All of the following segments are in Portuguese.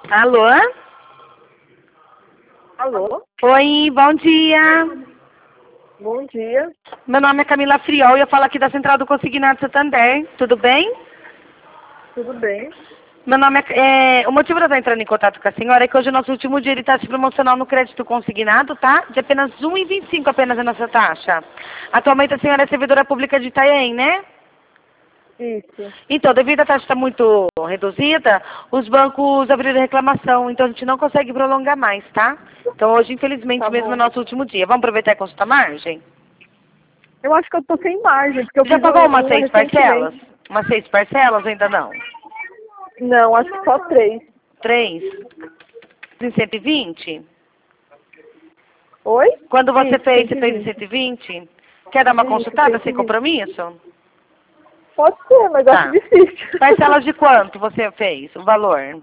Alô? Alô? Oi, bom dia. Bom dia. Meu nome é Camila Friol e eu falo aqui da Central do Consignado Santander. Tudo bem? Tudo bem? Meu nome o motivo de eu estar entrando em contato com a senhora é que hoje é o nosso último dia de taxa promocional no crédito consignado, tá? De apenas R$ 1,25 apenas a nossa taxa. Atualmente a senhora é servidora pública de Itanhaém, né? Isso. Então, devido à taxa estar muito reduzida, os bancos abriram reclamação, então a gente não consegue prolongar mais, tá? Então hoje, infelizmente, Tá mesmo é bom. nosso último dia. Vamos aproveitar e consultar a margem? Eu acho que eu tô sem margem, porque eu Já fiz pagou umas uma 6 parcelas? recentemente. Umas 6 parcelas? Ainda não? Não, acho que só 3. 3? Em 120? Oi? Quando você Isso, fez, você fez em 120. 120? Quer dar uma Isso, consultada sem 120. compromisso? Pode ser, mas eu acho Tá. difícil. Parcelas de quanto você fez? O valor?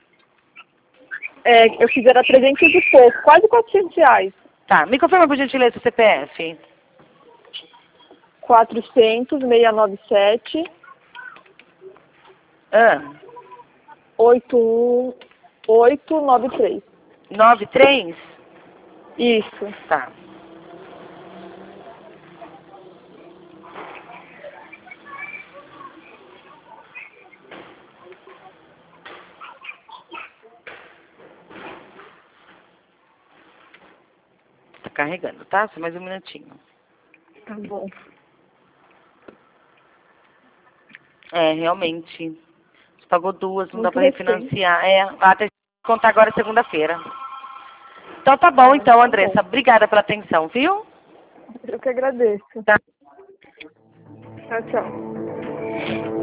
Eu fiz era 300 e pouco, quase R$ 400. Tá. Me confirma, por gentileza, o CPF. 400-697 Ah, 81893. 93? Isso. Tá. Tá carregando, tá? Só mais um minutinho. Tá bom. É, realmente. Você pagou 2, não dá Muito pra recente. refinanciar. É, até contar agora segunda-feira. Então tá bom, Ah, então, então tá bom. Andressa. Obrigada pela atenção, viu? Eu que agradeço. Tá. Tchau, tchau.